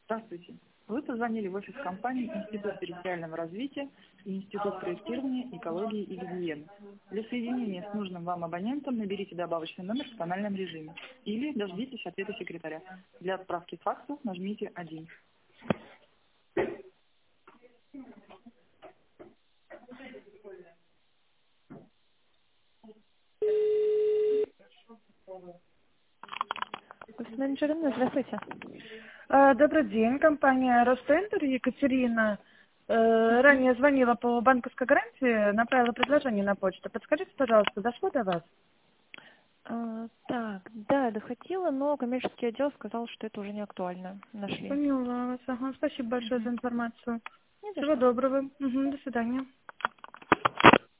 Здравствуйте. Вы позвонили в офис компании Институт территориального развития и Институт проектирования, экологии и гигиены. Для соединения с нужным вам абонентом наберите добавочный номер в тональном режиме или дождитесь ответа секретаря. Для отправки факса нажмите 1. Офис-менеджер Инна, здравствуйте. Добрый день, компания Ростендер, Екатерина. Ранее звонила по банковской гарантии, направила предложение на почту. Подскажите, пожалуйста, дошло до вас? Так, да, доходила, но коммерческий отдел сказал, что это уже не актуально. Нашли. Поняла вас. Ага, спасибо большое за информацию. Не за Всего что. доброго. До свидания.